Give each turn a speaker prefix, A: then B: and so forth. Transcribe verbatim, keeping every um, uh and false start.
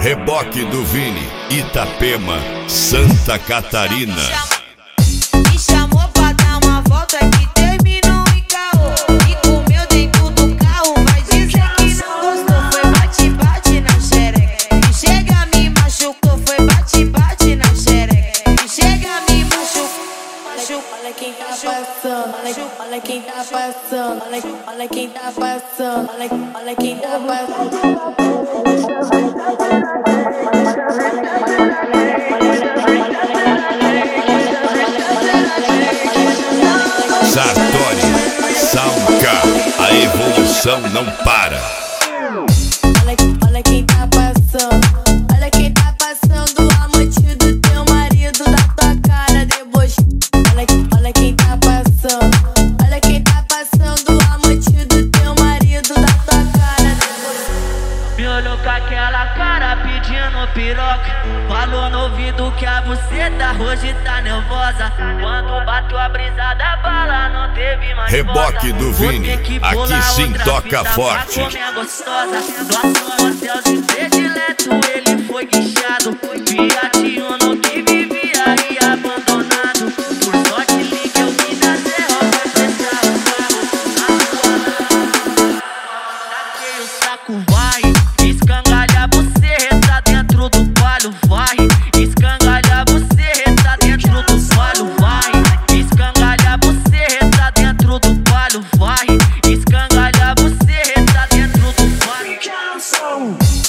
A: Reboque do Vini, Itapema, Santa Catarina.
B: Me chamou pra dar uma volta que terminou em caô. E comeu dentro do carro, vai dizer que não gostou. Foi bate-bate na xereca, e chega me machucou. Foi bate-bate na xereca, e chega me machucou.
C: Olha quem tá passando, olha quem tá passando, olha quem tá passando, olha quem tá passando.
A: Sartori, Soundcar, a evolução não para.
C: Olha, olha quem tá passando, olha quem tá passando, amante do teu marido, da tua cara deboche. Olha, olha quem tá passando, olha quem tá passando, amante do teu marido, da tua cara deboche.
D: Me olhou com aquela cara pedindo piroca, falou no ouvido que a buceta hoje tá nervosa. Quando bateu a brisa da bala não teve mais
A: Reboque do Vini, aqui sim toca forte.
D: Gostosa, nosso motelzinho predileto, ele foi guinchado. Piratinho no que vivia aí abandonado. Por sorte liga eu vim da serra pra prestar o carro. Taquei o saco, vai, escangalha você, tá dentro do palho, vai. Escangalha você, tá dentro do palho, vai. Escangalha você, tá dentro do palho, vai. Escangalha você, tá dentro do palho.